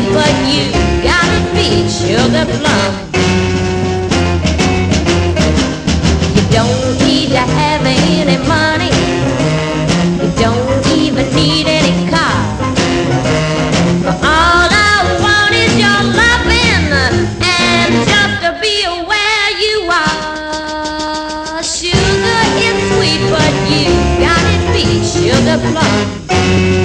but you gotta be sugar plum. You don't need to have any money. You don't even need any car. For all I want is your loving and just to be where you are. Sugar is sweet, but you gotta be sugar plum.